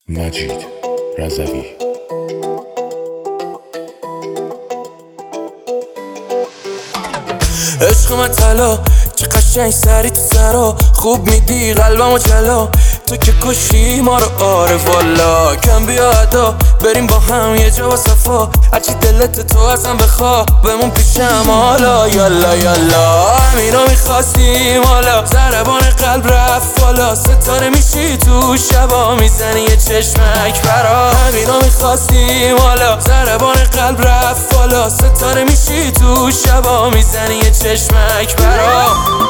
مجید رضوی. عشق من طلا چه قشنگ سری تو سرا خوب میدی قلبمو جلا تو که کشی ما رو آره والا کم بیا ادا بریم با هم یه جا با صفا هرچی دلت تو ازم بخوا بمون پیشم حالا یالا یالا همینو میخواستیم حالا ضربان قلب رفت بالا ستاره میشی تو شبا میزنی یه چشمک برا همینو میخواستیم حالا ضربان قلب رفت بالا ستاره میشی تو شبا میزنی یه چشمک برا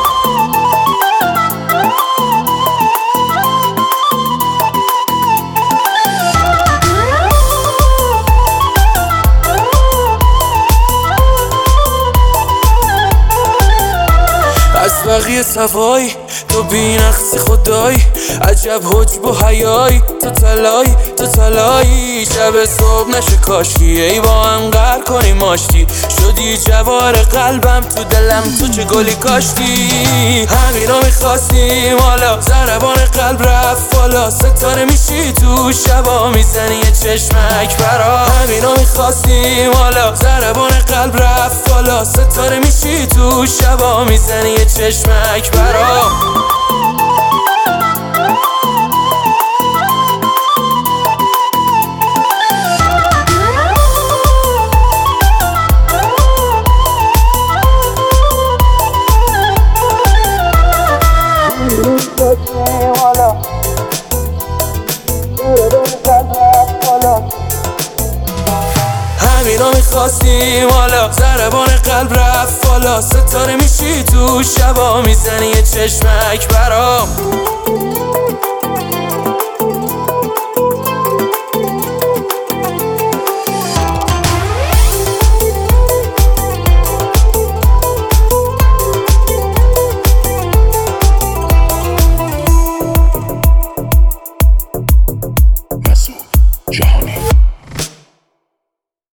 از بقیه صفایی تو بی‌نقصی خدایی عجب حجب و حیایی تو تلایی شب صبح نشه کاشکی ای با هم قهر کنیم آشتی شدی جوار قلبم تو دلم تو چه گلی کاشتی همینو میخواستیم حالا ضربان قلب رفت بالا ستاره میشی تو شبا میزنی یه چشمک برا همینو میخواستیم حالا ضربان قلب رفت بالا ستاره میشی تو شبا میزنی یه چشمک برا همینو میخواستیم حالا ضربان قلب رفت بالا ستاره میشی تو شبا میزنی یه چشمک برام